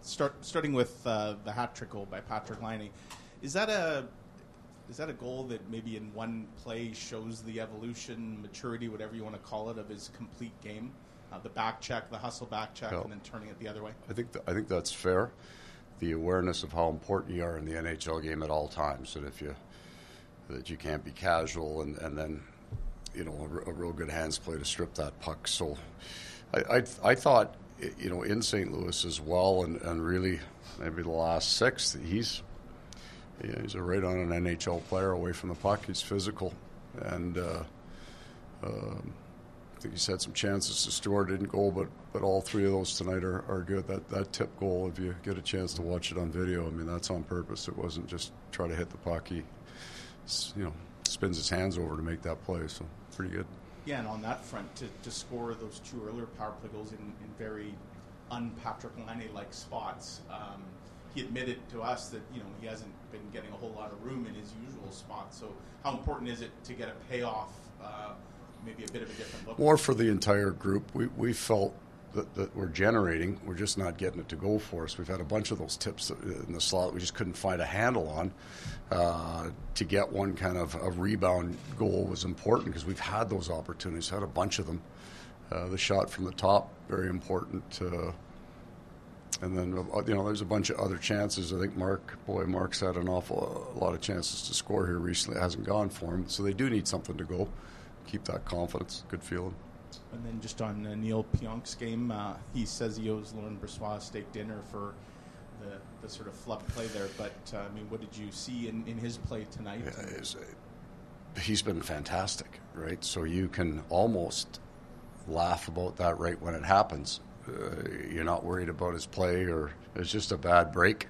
starting with the hat trick goal by Patrik Laine, is that a goal that maybe in one play shows the evolution, maturity, whatever you want to call it, of his complete game? The back check, the hustle back check, and then turning it the other way? I think that's fair. The awareness of how important you are in the NHL game at all times, and that you can't be casual, and then a real good hands play to strip that puck. So I thought in St. Louis as well, and really maybe the last six, he's a right on an NHL player away from the puck. He's physical, and I think he's had some chances to score, didn't go, but all three of those tonight are good. That tip goal, if you get a chance to watch it on video, I mean, that's on purpose. It wasn't just try to hit the puck. He spins his hands over to make that play, so pretty good. Yeah, and on that front, to score those two earlier power play goals in very un-Patrik Laine-like spots, he admitted to us that he hasn't been getting a whole lot of room in his usual spot. So how important is it to get a payoff, maybe a bit of a different look? More for the entire group. We felt that we're generating. We're just not getting it to go for us. We've had a bunch of those tips in the slot that we just couldn't find a handle on. To get one kind of a rebound goal was important because we've had those opportunities, had a bunch of them. The shot from the top, very important. And then, there's a bunch of other chances. I think Mark's had an awful lot of chances to score here recently. It hasn't gone for him. So they do need something to go. Keep that confidence. Good feeling. And then just on Neil Pionk's game, he says he owes Laurent Brossoit a steak dinner for the sort of flub play there. But, what did you see in his play tonight? Yeah, he's been fantastic, right? So you can almost laugh about that right when it happens. You're not worried about his play or it's just a bad break.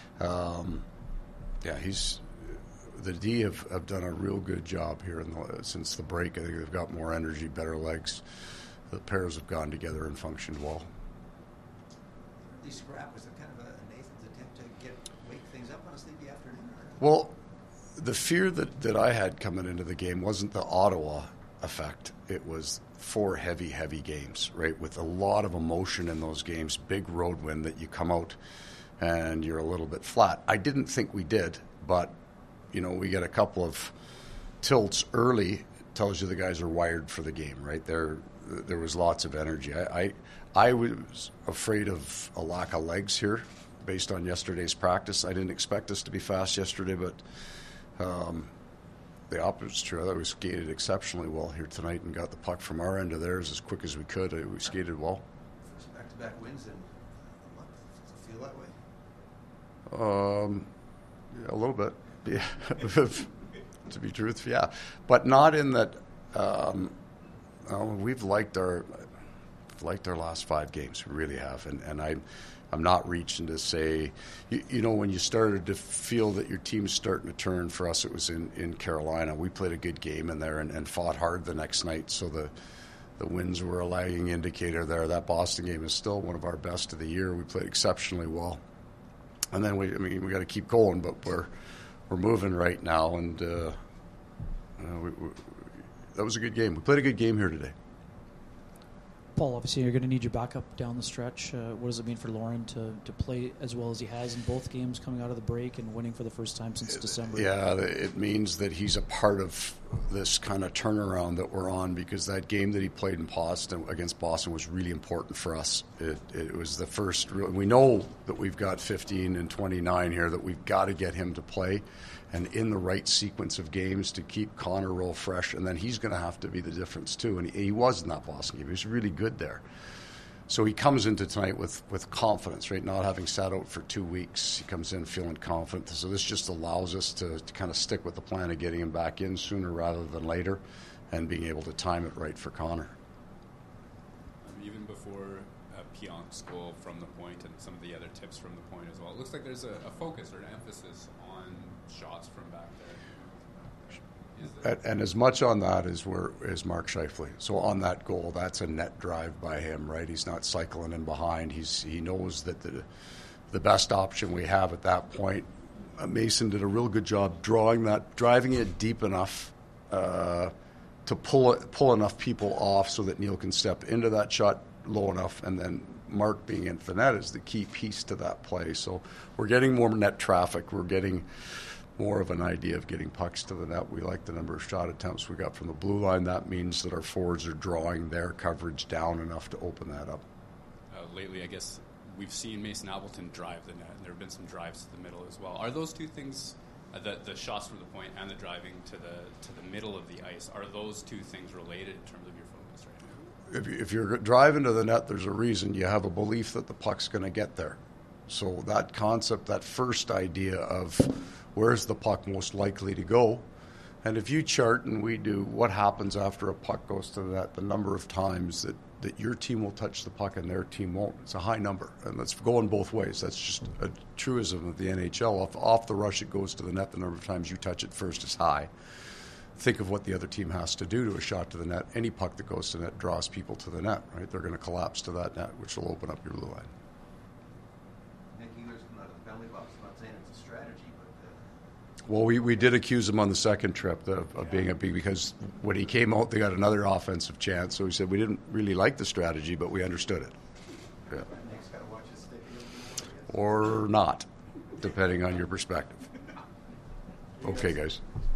The D have done a real good job here since the break. I think they've got more energy, better legs. The pairs have gone together and functioned well. The scrap, was it kind of a Nathan's attempt to wake things up on a sleepy afternoon? Well, the fear that I had coming into the game wasn't the Ottawa effect. It was 4 heavy games, right, with a lot of emotion in those games, big road win that you come out and you're a little bit flat. I didn't think we did, but we get a couple of tilts early. It tells you the guys are wired for the game, right? There was lots of energy. I was afraid of a lack of legs here based on yesterday's practice. I didn't expect us to be fast yesterday, but the opposite's true. I thought we skated exceptionally well here tonight and got the puck from our end to theirs as quick as we could. We skated well. First back-to-back wins in a month. Does it feel that way? Yeah, a little bit. Yeah, to be truthful, yeah, but not in that. We've liked our last 5 games. We really have, and I'm not reaching to say, when you started to feel that your team's starting to turn. For us, it was in Carolina. We played a good game in there and fought hard the next night. So the wins were a lagging indicator there. That Boston game is still one of our best of the year. We played exceptionally well, and then we got to keep going, but we're moving right now, and that was a good game. We played a good game here today. Paul, obviously you're going to need your backup down the stretch. What does it mean for Lauren to play as well as he has in both games coming out of the break and winning for the first time since December? Yeah, it means that he's a part of this kind of turnaround that we're on, because that game that he played against Boston was really important for us. It was the first we know that we've got 15 and 29 here, that we've got to get him to play and in the right sequence of games to keep Connor real fresh, and then he's going to have to be the difference too. And he was in that Boston game. He was really good there. So he comes into tonight with confidence, right? Not having sat out for 2 weeks, he comes in feeling confident. So this just allows us to kind of stick with the plan of getting him back in sooner rather than later, and being able to time it right for Connor. Even before Pionk's goal from the point and some of the other tips from the point as well, it looks like there's a focus or an emphasis on shots from back there. And as much on that as Mark Scheifele. So on that goal, that's a net drive by him, right? He's not cycling in behind. He knows that the best option we have at that point. Mason did a real good job driving it deep enough to pull enough people off so that Neil can step into that shot low enough, and then Mark being in the net is the key piece to that play. So we're getting more net traffic. We're getting more of an idea of getting pucks to the net. We like the number of shot attempts we got from the blue line. That means that our forwards are drawing their coverage down enough to open that up. Lately, I guess we've seen Mason Appleton drive the net, and there have been some drives to the middle as well. Are those two things, the shots from the point and the driving to the middle of the ice, are those two things related in terms of your focus right now? If you're driving to the net, there's a reason. You have a belief that the puck's going to get there. So that concept, that first idea of where's the puck most likely to go, and if you chart, and we do, what happens after a puck goes to the net, the number of times that your team will touch the puck and their team won't, it's a high number. And that's going both ways. That's just a truism of the NHL. Off the rush, it goes to the net. The number of times you touch it first is high. Think of what the other team has to do to a shot to the net. Any puck that goes to the net draws people to the net, right? They're going to collapse to that net, which will open up your blue line. Nick Ehlers come out of the penalty box. I'm not saying it's a strategy, but... Well, we did accuse him on the second trip of being a big, because when he came out, they got another offensive chance. So he said, we didn't really like the strategy, but we understood it. Yeah. Nick's got to watch his stick. Or not, depending on your perspective. Okay, guys.